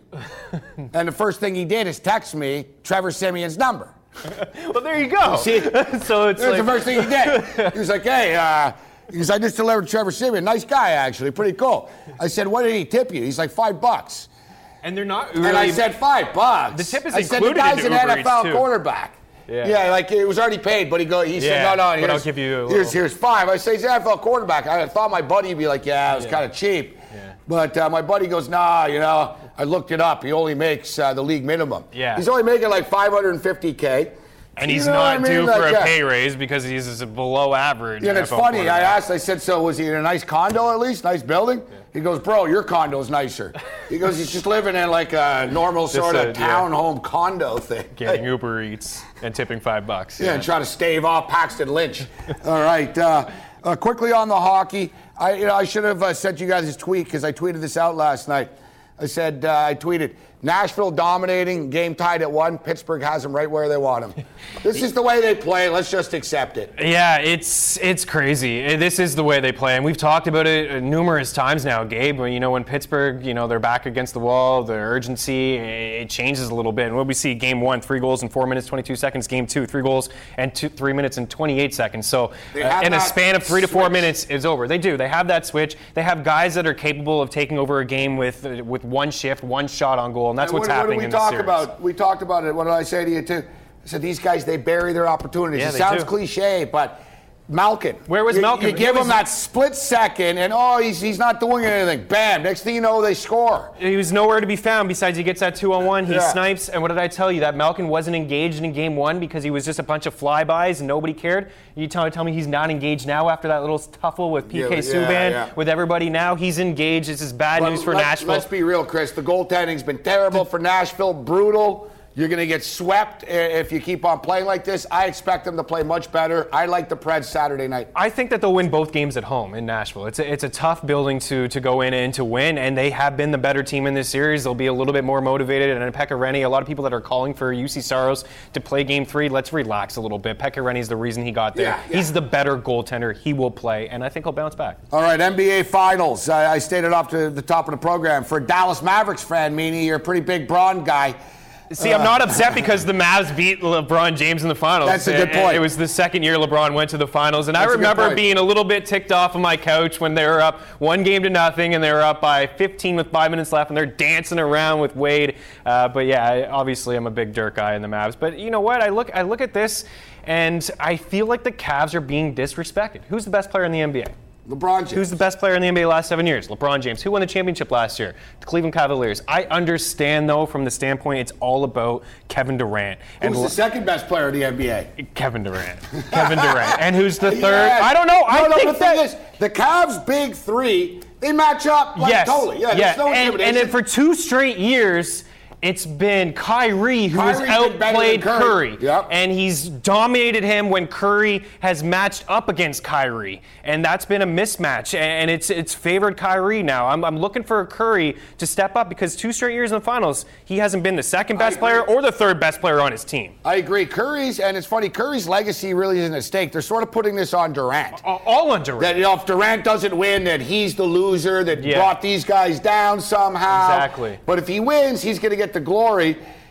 S1: And the first thing he did is text me Trevor Simeon's number.
S3: Well, there you go.
S1: See?
S3: So it's
S1: That's
S3: like...
S1: the first thing he did. He was like, hey, uh, he goes, I just delivered Trevor Simeon. Nice guy, actually. Pretty cool. I said, what did he tip you? He's like, five bucks.
S3: And they're not really...
S1: And I said, five bucks.
S3: The tip is
S1: I said, the
S3: included
S1: guy's
S3: into
S1: an
S3: Uber
S1: N F L
S3: Eats, too.
S1: quarterback.
S3: Yeah.
S1: Yeah, like it was already paid, but he go. He said,
S3: Yeah,
S1: no, no,
S3: but I'll
S1: here's,
S3: give you a
S1: here's,
S3: little-
S1: here's five. I say, he's an N F L quarterback. I thought my buddy would be like, yeah, it was
S3: Yeah.
S1: kind of cheap.
S3: Yeah.
S1: But uh, my buddy goes, nah, you know, I looked it up. He only makes uh, the league minimum.
S3: Yeah.
S1: He's only making like five hundred fifty K.
S3: And
S1: You
S3: he's
S1: know
S3: not
S1: what I mean?
S3: due
S1: Like,
S3: for a
S1: yeah.
S3: pay raise because he's a below average.
S1: Yeah, and it's
S3: N F L
S1: funny. I
S3: quarterback.
S1: asked, I said, so was he in a nice condo at least? Nice building? He goes, bro, your condo's nicer. He goes, he's just living in like a normal sort
S3: a-
S1: of
S3: yeah.
S1: townhome condo thing.
S3: Getting Uber Eats and tipping five bucks.
S1: Yeah, and try to stave off Paxton Lynch. All right. Uh, uh, quickly on the hockey, I you know I should have uh, sent you guys this tweet because I tweeted this out last night. I said uh, I tweeted Nashville dominating, game tied at one. Pittsburgh has them right where they want them. This is the way they play. Let's just accept it.
S3: Yeah, it's it's crazy. This is the way they play, and we've talked about it numerous times now, Gabe. You know, when Pittsburgh, you know, they're back against the wall, the urgency, it changes a little bit. And what we see, game one, three goals in four minutes, twenty-two seconds. Game two, three goals and two, three minutes and twenty-eight seconds. So
S1: They
S3: uh,
S1: have
S3: in a
S1: that
S3: span of three to four
S1: switch.
S3: minutes, it's over. They do. They have that switch. They have guys that are capable of taking over a game with uh, with one shift, one shot on goal, and that's
S1: And
S3: what's
S1: what,
S3: happening
S1: what did we
S3: in
S1: talk
S3: the series.
S1: about? We talked about it. What did I say to you too? I said these guys, they bury their opportunities.
S3: Yeah,
S1: it
S3: they
S1: sounds
S3: do.
S1: cliche, but Malkin.
S3: Where was
S1: you,
S3: Malkin?
S1: You
S3: He
S1: give
S3: was-
S1: him that split second, and oh, he's he's not doing anything. Bam! Next thing you know, they score.
S3: He was nowhere to be found besides he gets that two on one, he
S1: Yeah.
S3: snipes, and what did I tell you? That Malkin wasn't engaged in game one because he was just a bunch of flybys and nobody cared? You tell, tell me he's not engaged now after that little tuffle with P K
S1: Yeah, yeah,
S3: Subban,
S1: yeah.
S3: with everybody now? He's engaged. This is bad
S1: But
S3: news for
S1: let-
S3: Nashville.
S1: Let's be real, Chris. The goaltending's been terrible for Nashville, brutal. You're going to get swept i- if you keep on playing like this. I expect them to play much better. I like the Preds Saturday night.
S3: I think that they'll win both games at home in Nashville. It's a, it's a tough building to to go in and to win, and they have been the better team in this series. They'll be a little bit more motivated. And Pekka Rinne, a lot of people that are calling for U C Saros to play game three, let's relax a little bit. Pekka Rinne is the reason he got there.
S1: Yeah, yeah.
S3: He's the better goaltender. He will play, and I think he'll bounce back.
S1: All right, N B A Finals. I, I stated off to the top of the program. For a Dallas Mavericks fan, meaning you're a pretty big Braun guy.
S3: See, I'm not upset because the Mavs beat LeBron James in the finals.
S1: That's a good
S3: It-
S1: point.
S3: It was the second year LeBron went to the finals, and I
S1: That's a good
S3: remember
S1: point.
S3: being a little bit ticked off on my couch when they were up one game to nothing, and they were up by fifteen with five minutes left, and they're dancing around with Wade. Uh, but yeah, I, obviously I'm a big Dirk guy in the Mavs. But you know what? I look, I look at this, and I feel like the Cavs are being disrespected. Who's the best player in the N B A?
S1: LeBron James.
S3: Who's the best player in the N B A last seven years? LeBron James. Who won the championship last year? The Cleveland Cavaliers. I understand, though, from the standpoint it's all about Kevin Durant. And
S1: Who's the second best player in the N B A?
S3: Kevin Durant. Kevin Durant. And who's the third?
S1: Yes.
S3: I don't know. I
S1: no, no,
S3: think
S1: the
S3: that.
S1: thing is, the Cavs' big three, they match up like
S3: yes.
S1: totally. Yeah,
S3: yeah.
S1: there's no
S3: and, and
S1: intimidation.
S3: then for two straight years, it's been Kyrie who has
S1: Kyrie's been better
S3: outplayed
S1: than
S3: Curry.
S1: Curry. Yep.
S3: And he's dominated him when Curry has matched up against Kyrie. And that's been a mismatch. And it's it's favored Kyrie now. I'm, I'm looking for Curry to step up because two straight years in the finals, he hasn't been the second best
S1: agree.
S3: player or the third best player on his team.
S1: I agree. Curry's, and it's funny, Curry's legacy really isn't at stake. They're sort of putting this on Durant.
S3: All- All on Durant.
S1: That, you know, if Durant doesn't win, that he's the loser that
S3: Yeah.
S1: brought these guys down somehow.
S3: Exactly.
S1: But if he wins, he's going to get the glory.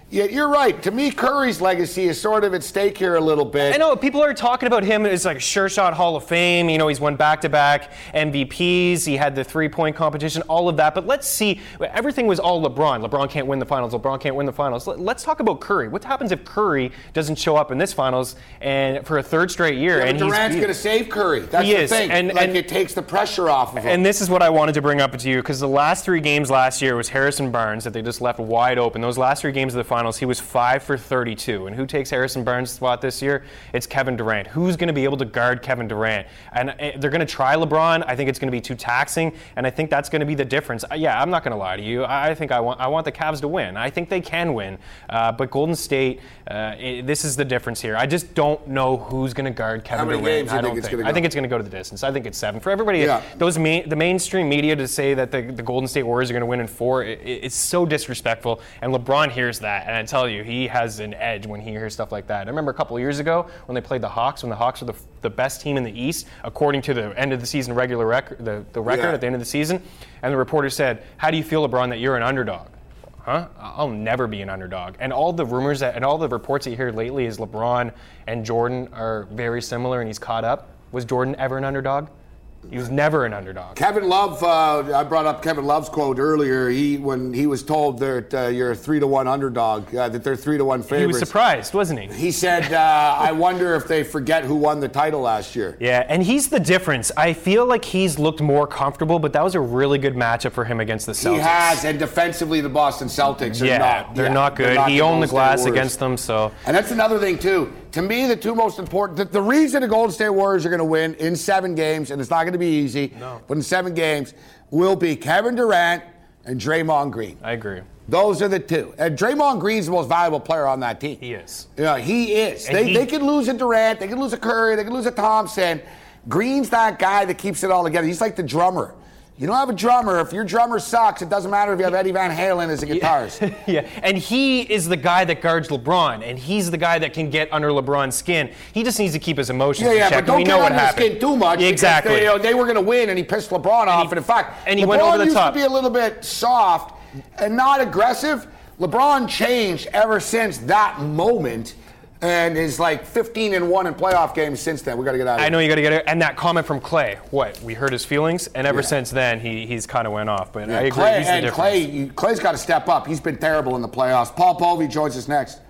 S1: Yeah, you're right. To me, Curry's legacy is sort of at stake here a little bit.
S3: I know people are talking about him as like a sure shot Hall of Fame. You know, he's won back-to-back M V Ps. He had the three-point competition, all of that. But let's see. Everything was all LeBron. LeBron can't win the finals. LeBron can't win the finals. Let's talk about Curry. What happens if Curry doesn't show up in this finals and for a third straight year?
S1: Yeah,
S3: and
S1: Durant's
S3: going
S1: to save Curry. That's
S3: he
S1: the
S3: is.
S1: thing.
S3: And,
S1: like
S3: and,
S1: it takes the pressure off of him.
S3: And this is what I wanted to bring up to you, because the last three games last year was Harrison Barnes that they just left wide open. Those last three games of the finals, he was five for thirty-two. And who takes Harrison Barnes' spot this year? It's Kevin Durant. Who's going to be able to guard Kevin Durant? And they're going to try LeBron. I think it's going to be too taxing, and I think that's going to be the difference. Yeah, I'm not going to lie to you. I think I want I want the Cavs to win. I think they can win. Uh, but Golden State, uh, it, this is the difference here. I just don't know who's going to guard Kevin
S1: How many
S3: Durant.
S1: games do you
S3: I don't
S1: think it's
S3: think.
S1: going to go?
S3: I think it's going to go to the distance. I think it's seven. For everybody,
S1: Yeah.
S3: those main, the mainstream media to say that the, the Golden State Warriors are going to win in four, it, it's so disrespectful. And LeBron hears that, and I tell you, he has an edge when he hears stuff like that. I remember a couple of years ago when they played the Hawks, when the Hawks were the, the best team in the East, according to the end of the season regular record, the, the record
S1: Yeah.
S3: at the end of the season, and the reporter said, "How do you feel, LeBron, that you're an underdog?" Huh? I'll never be an underdog. And all the rumors that, and all the reports that you hear lately is LeBron and Jordan are very similar and he's caught up. Was Jordan ever an underdog? He was never an underdog.
S1: Kevin Love, uh, I brought up Kevin Love's quote earlier. He, when he was told that uh, you're a three to one underdog, uh, that they're three to one favorites.
S3: He was surprised, wasn't he?
S1: He said, uh, "I wonder if they forget who won the title last year."
S3: Yeah, and he's the difference. I feel like he's looked more comfortable, but that was a really good matchup for him against the Celtics.
S1: He has, and defensively, the Boston Celtics are
S3: yeah,
S1: not.
S3: they're
S1: yeah,
S3: not good.
S1: they're not
S3: he owned the
S1: Golden State
S3: glass
S1: Warriors.
S3: against them, so.
S1: And that's another thing too. To me, the two most important, the, the reason the Golden State Warriors are going to win in seven games, and it's not going to be easy,
S3: no.
S1: but in seven games, will be Kevin Durant and Draymond Green.
S3: I agree.
S1: Those are the two. And Draymond Green's the most valuable player on that team.
S3: He is.
S1: Yeah, he is. They,
S3: he,
S1: they could lose a Durant, they could lose a Curry, they could lose a Thompson. Green's that guy that keeps it all together. He's like the drummer. You don't have a drummer. If your drummer sucks, it doesn't matter if you have Eddie Van Halen as a guitarist.
S3: Yeah. yeah, and he is the guy that guards LeBron, and he's the guy that can get under LeBron's skin. He just needs to keep his emotions
S1: Yeah,
S3: in
S1: yeah,
S3: check.
S1: but don't
S3: we
S1: get
S3: know what
S1: under his
S3: happened.
S1: skin too much.
S3: Yeah, exactly.
S1: They, you know, they were going to win, and he pissed LeBron off.
S3: he,
S1: And in fact,
S3: and he
S1: LeBron
S3: went over the
S1: used
S3: top.
S1: to be a little bit soft and not aggressive. LeBron changed ever since that moment. And is like fifteen and one in playoff games since then. We got to get out of here.
S3: I know you got to get it. And that comment from Clay, what? We heard his feelings, and ever
S1: Yeah.
S3: since then, he he's kind of went off. But
S1: Yeah,
S3: I agree.
S1: Clay,
S3: he's the
S1: and
S3: difference.
S1: Clay, Clay's got to step up. He's been terrible in the playoffs. Paul Povey joins us next.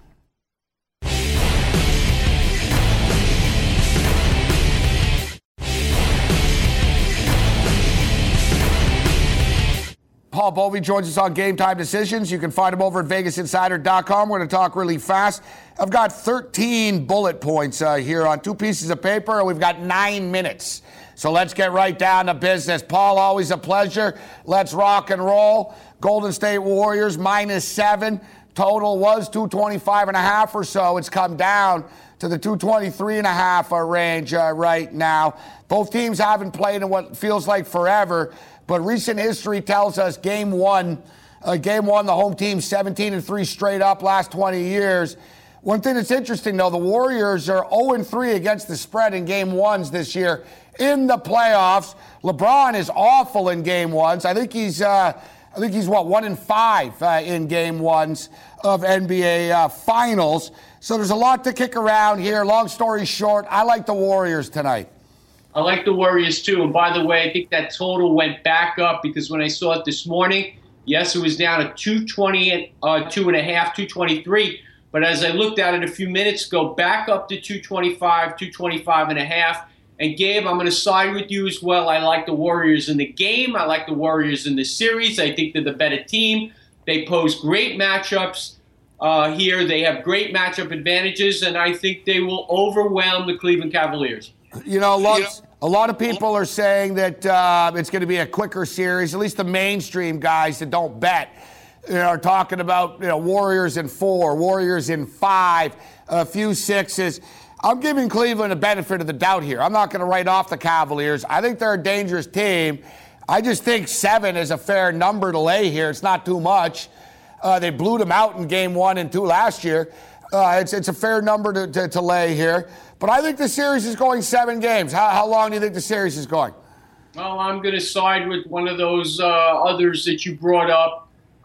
S1: Paul Povey joins us on Game Time Decisions. You can find him over at Vegas Insider dot com. We're going to talk really fast. I've got thirteen bullet points uh, here on two pieces of paper, and we've got nine minutes. So let's get right down to business. Paul, always a pleasure. Let's rock and roll. Golden State Warriors minus seven. Total was two twenty-five and a half or so. It's come down to the two twenty-three and a half uh, range uh, right now. Both teams haven't played in what feels like forever. But recent history tells us game one, uh, game one, the home team seventeen and three straight up last twenty years. One thing that's interesting, though, the Warriors are oh and three against the spread in game ones this year in the playoffs. LeBron is awful in game ones. I think he's, uh, I think he's what, one and five uh, in game ones of N B A uh, finals. So there's a lot to kick around here. Long story short, I like the Warriors tonight.
S4: I like the Warriors, too. And by the way, I think that total went back up because when I saw it this morning, yes, it was down to two twenty, uh, two and a half, two twenty-three. But as I looked at it a few minutes ago, back up to two twenty-five, two twenty-five and a half. And Gabe, I'm going to side with you as well. I like the Warriors in the game. I like the Warriors in the series. I think they're the better team. They pose great matchups uh, here. They have great matchup advantages, and I think they will overwhelm the Cleveland Cavaliers.
S1: You know, lots, a lot of people are saying that uh, it's going to be a quicker series. At least the mainstream guys that don't bet, you know, are talking about, you know, Warriors in four, Warriors in five, a few sixes. I'm giving Cleveland a benefit of the doubt here. I'm not going to write off the Cavaliers. I think they're a dangerous team. I just think seven is a fair number to lay here. It's not too much. Uh, they blew them out in game one and two last year. Uh, it's it's a fair number to, to, to lay here. But I think the series is going seven games. How, how long do you think the series is going?
S4: Well, I'm going to side with one of those uh, others that you brought up.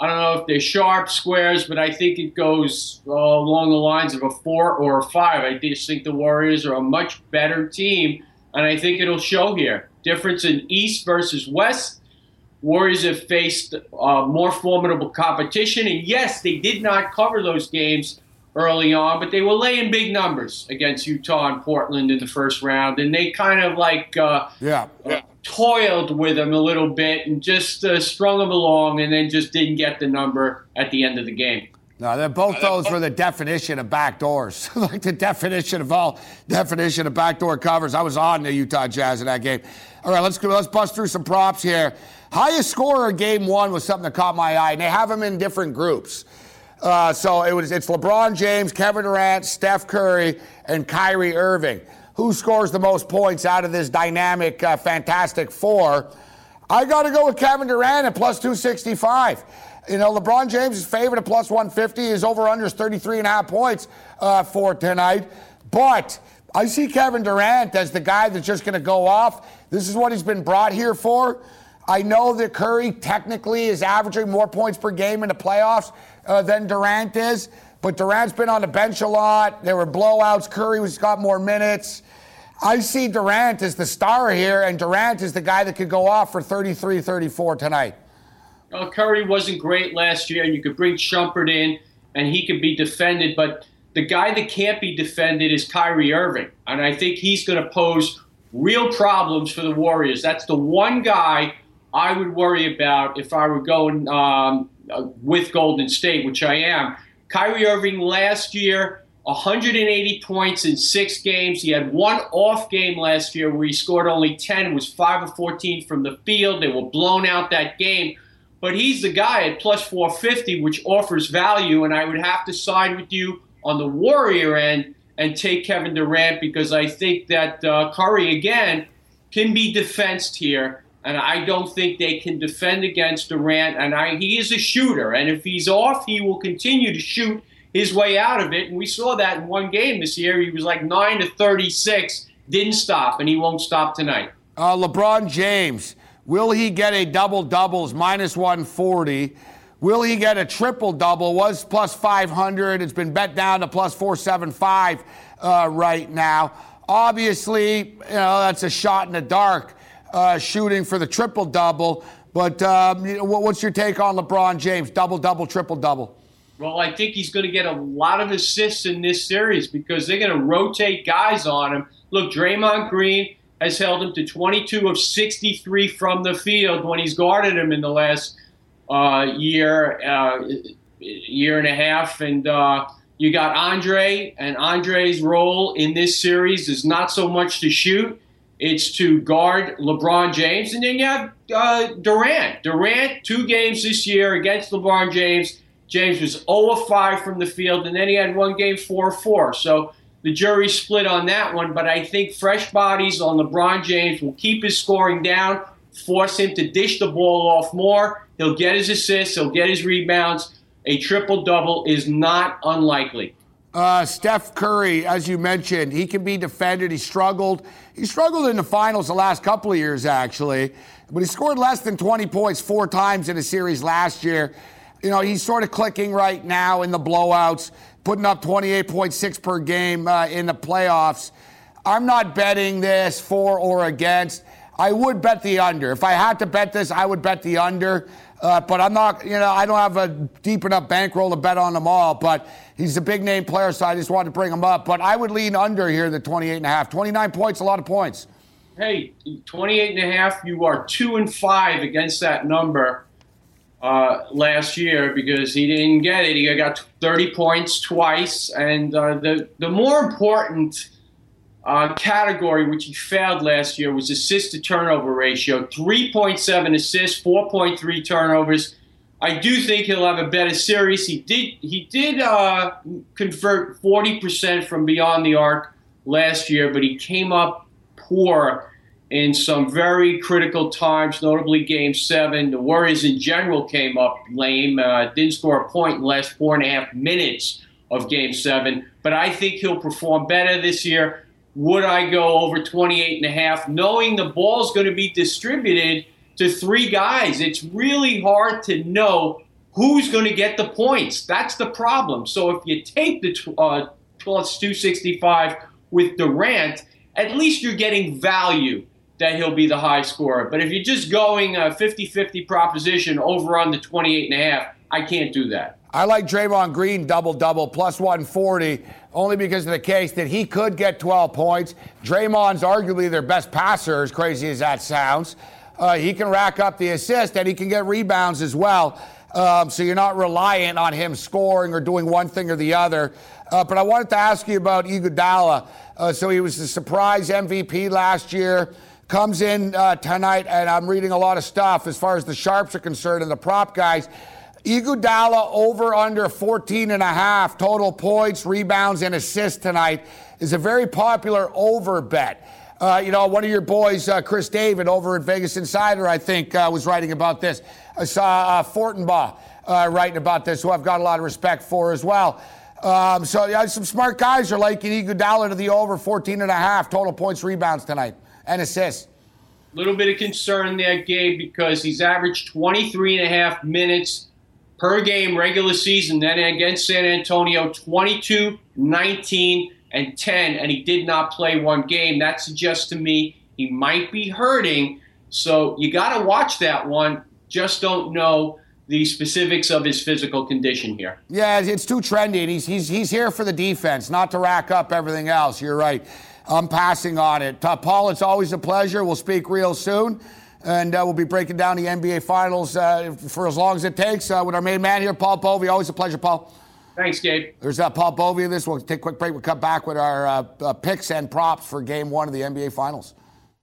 S4: I don't know if they're sharp squares, but I think it goes uh, along the lines of a four or a five. I just think the Warriors are a much better team, and I think it'll show here. Difference in East versus West. Warriors have faced uh, more formidable competition, and yes, they did not cover those games early on, but they were laying big numbers against Utah and Portland in the first round, and they kind of like uh,
S1: yeah.
S4: Uh, toiled with them a little bit and just uh, strung them along, and then just didn't get the number at the end of the game.
S1: No, they're both those were the definition of backdoors, like the definition of all definition of backdoor covers. I was on the Utah Jazz in that game. All right, let's go, let's bust through some props here. Highest scorer of game one was something that caught my eye, and they have them in different groups. Uh, so it was it's LeBron James, Kevin Durant, Steph Curry, and Kyrie Irving. Who scores the most points out of this dynamic, uh, fantastic four? I got to go with Kevin Durant at plus two sixty-five. You know, LeBron James is favored at plus one fifty. His over-under is thirty-three and a half points uh, for tonight. But I see Kevin Durant as the guy that's just going to go off. This is what he's been brought here for. I know that Curry technically is averaging more points per game in the playoffs uh, than Durant is, but Durant's been on the bench a lot. There were blowouts. Curry has got more minutes. I see Durant as the star here, and Durant is the guy that could go off for thirty-three thirty-four tonight.
S4: Well, Curry wasn't great last year, and you could bring Shumpert in, and he could be defended, but the guy that can't be defended is Kyrie Irving, and I think he's going to pose real problems for the Warriors. That's the one guy I would worry about if I were going um, with Golden State, which I am. Kyrie Irving last year, one hundred eighty points in six games. He had one off game last year where he scored only ten. It was five of fourteen from the field. They were blown out that game. But he's the guy at plus four fifty, which offers value, and I would have to side with you on the Warrior end and take Kevin Durant because I think that uh, Curry, again, can be defensed here. And I don't think they can defend against Durant. And I, he is a shooter. And if he's off, he will continue to shoot his way out of it. And we saw that in one game this year. He was like nine to thirty-six, didn't stop, and he won't stop tonight.
S1: Uh, LeBron James, will he get a double-doubles, minus one forty? Will he get a triple-double? Was plus five hundred. It's been bet down to plus four seventy-five uh, right now. Obviously, you know, that's a shot in the dark. Uh, shooting for the triple-double. But um, you know, what's your take on LeBron James? Double-double, triple-double.
S4: Well, I think he's going to get a lot of assists in this series because they're going to rotate guys on him. Look, Draymond Green has held him to twenty-two of sixty-three from the field when he's guarded him in the last uh, year, uh, year and a half. And uh, you got Andre, and Andre's role in this series is not so much to shoot. It's to guard LeBron James. And then you have uh, Durant. Durant, two games this year against LeBron James. James was zero of five from the field, and then he had one game four of four. So the jury's split on that one, but I think fresh bodies on LeBron James will keep his scoring down, force him to dish the ball off more. He'll get his assists. He'll get his rebounds. A triple-double is not unlikely.
S1: Uh, Steph Curry, as you mentioned, he can be defended. He struggled. He struggled in the finals the last couple of years, actually. But he scored less than twenty points four times in a series last year. You know, he's sort of clicking right now in the blowouts, putting up twenty-eight point six per game uh, in the playoffs. I'm not betting this for or against. I would bet the under. If I had to bet this, I would bet the under. Uh, but I'm not, you know, I don't have a deep enough bankroll to bet on them all. But he's a big name player, so I just wanted to bring him up. But I would lean under here, the twenty-eight and a half. twenty-nine points, a lot of points.
S4: Hey, twenty-eight and a half, you are two and five against that number uh, last year because he didn't get it. He got thirty points twice. And uh, the, the more important Uh, category, which he failed last year, was assist to turnover ratio. three point seven assists, four point three turnovers. I do think he'll have a better series. He did he did uh, convert forty percent from beyond the arc last year, but he came up poor in some very critical times, notably Game seven. The Warriors in general came up lame. Uh, didn't score a point in the last four and a half minutes of Game seven. But I think he'll perform better this year. Would I go over twenty-eight and a half, knowing the ball's going to be distributed to three guys? It's really hard to know who's going to get the points? That's the problem. So if you take the uh, plus two sixty-five with Durant, at least you're getting value that he'll be the high scorer. But if you're just going a fifty-fifty proposition over on the twenty-eight and a half, I can't do that.
S1: I like Draymond Green double-double, plus one forty, only because of the case that he could get twelve points. Draymond's arguably their best passer, as crazy as that sounds. Uh, he can rack up the assist, and he can get rebounds as well. Um, so you're not reliant on him scoring or doing one thing or the other. Uh, but I wanted to ask you about Iguodala. Uh, so he was the surprise M V P last year. Comes in uh, tonight, and I'm reading a lot of stuff as far as the sharps are concerned and the prop guys. Iguodala over under fourteen and a half total points, rebounds, and assists tonight is a very popular over bet. Uh, you know, one of your boys, uh, Chris David, over at Vegas Insider, I think, uh, was writing about this. I saw uh, Fortenbaugh uh, writing about this, who I've got a lot of respect for as well. Um, so yeah, some smart guys are liking Iguodala to the over fourteen and a half total points, rebounds tonight, and assists.
S4: A little bit of concern there, Gabe, because he's averaged twenty-three and a half minutes per game regular season. Then against San Antonio, twenty-two, nineteen, and ten, and he did not play one game. That suggests to me he might be hurting. So you got to watch that one. Just don't know the specifics of his physical condition here.
S1: Yeah, it's too trendy, and he's, he's, he's here for the defense, not to rack up everything else. You're right. I'm passing on it. Uh, Paul, it's always a pleasure. We'll speak real soon. And uh, we'll be breaking down the N B A Finals uh, for as long as it takes uh, with our main man here, Paul Bovey. Always a pleasure, Paul.
S4: Thanks, Gabe.
S1: There's uh, Paul Bovey in this. We'll take a quick break. We'll come back with our uh, uh, picks and props for Game one of the N B A Finals.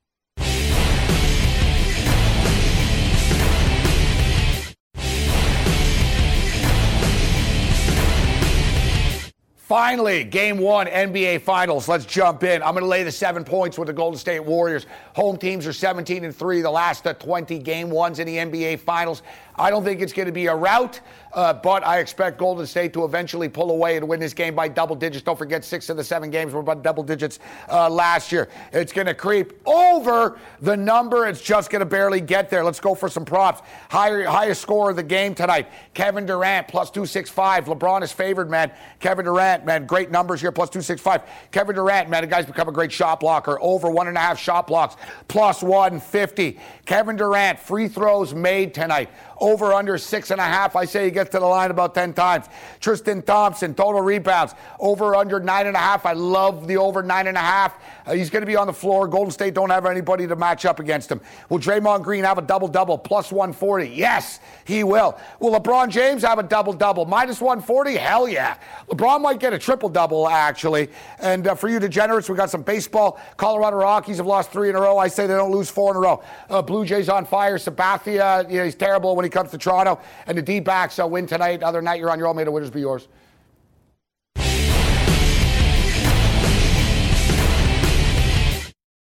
S1: Finally, Game one, N B A Finals. Let's jump in. I'm going to lay the seven points with the Golden State Warriors. Home teams are seventeen and three, the last uh, twenty Game ones in the N B A Finals. I don't think it's going to be a rout, uh, but I expect Golden State to eventually pull away and win this game by double digits. Don't forget, six of the seven games were by double digits uh, last year. It's going to creep over the number. It's just going to barely get there. Let's go for some props. Higher, highest score of the game tonight, Kevin Durant, plus two sixty-five. LeBron is favored, man. Kevin Durant, man, great numbers here, plus two sixty-five. Kevin Durant, man, the guy's become a great shot blocker. Over one and a half shot blocks, plus one fifty. Kevin Durant, free throws made tonight. Over under six and a half. I say he gets to the line about ten times. Tristan Thompson, total rebounds. Over under nine and a half. I love the over nine and a half. Uh, he's going to be on the floor. Golden State don't have anybody to match up against him. Will Draymond Green have a double-double? Plus one forty. Yes, he will. Will LeBron James have a double-double? Minus one forty? Hell yeah. LeBron might get a triple-double, actually. And uh, for you degenerates, we got some baseball. Colorado Rockies have lost three in a row. I say they don't lose four in a row. Uh, Blue Jays on fire. Sabathia, you know, he's terrible when he comes to Toronto. And the D-backs uh, win tonight. Other night, you're on your own. May the winners be yours.